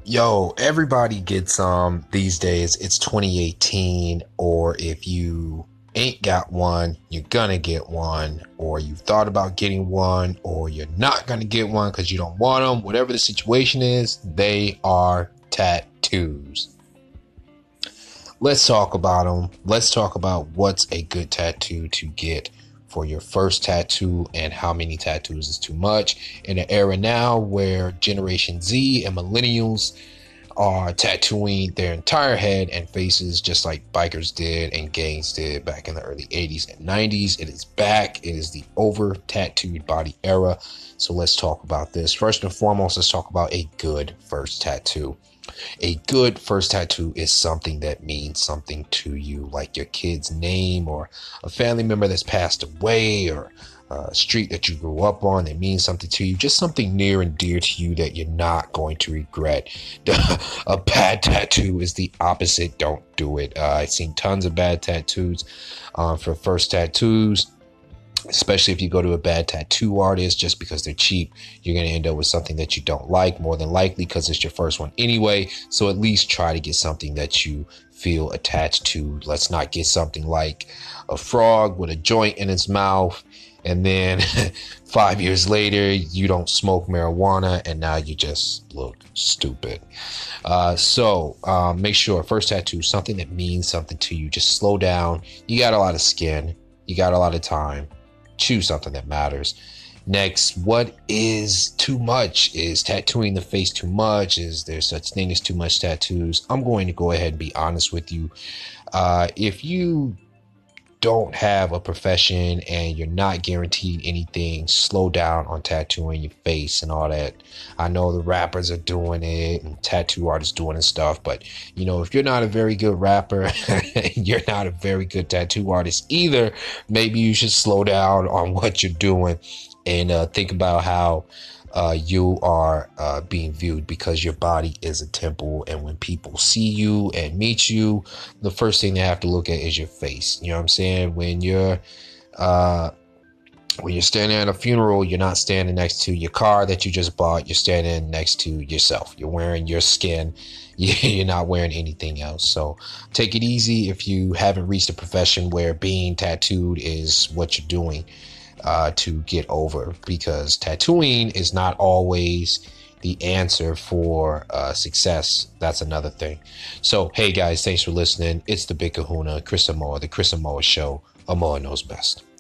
Yo, everybody gets these days. It's 2018, or if you ain't got one, you're gonna get one, or you've thought about getting one, or you're not gonna get one because you don't want them. Whatever the situation is, they are tattoos. Let's talk about them. Let's talk about what's a good tattoo to get for your first tattoo and how many tattoos is too much in an era now where Generation Z and millennials are tattooing their entire head and faces just like bikers did and gangs did back in the early 80s and 90s. It is back. It is the over tattooed body era. So let's talk about this. First and foremost, let's talk about a good first tattoo. A good first tattoo is something that means something to you, like your kid's name or a family member that's passed away, or a street that you grew up on that means something to you, just something near and dear to you that you're not going to regret. A bad tattoo is the opposite. Don't do it. I've seen tons of bad tattoos for first tattoos. Especially if you go to a bad tattoo artist just because they're cheap, you're going to end up with something that you don't like, more than likely because it's your first one anyway. So at least try to get something that you feel attached to. Let's not get something like a frog with a joint in its mouth, and then 5 years later you don't smoke marijuana and now you just look stupid. So make sure first tattoo, something that means something to you. Just slow down. You got a lot of skin, you got a lot of time. Choose something that matters. Next, what is too much? Is tattooing the face too much? Is there such thing as too much tattoos? I'm going to go ahead and be honest with you. If you don't have a profession and you're not guaranteed anything, slow down on tattooing your face and all that. I know the rappers are doing it and tattoo artists doing and stuff, but if you're not a very good rapper, you're not a very good tattoo artist either, maybe you should slow down on what you're doing and think about how you are being viewed, because your body is a temple, and when people see you and meet you, the first thing they have to look at is your face. You know what I'm saying? Uh, when you're standing at a funeral, you're not standing next to your car that you just bought. You're standing next to yourself. You're wearing your skin. You're not wearing anything else. So take it easy if you haven't reached a profession where being tattooed is what you're doing to get over, because tattooing is not always the answer for success. That's another thing. So, hey guys, thanks for listening. It's the Big Kahuna, Chris Samoa, the Chris Samoa Show. Amoa knows best.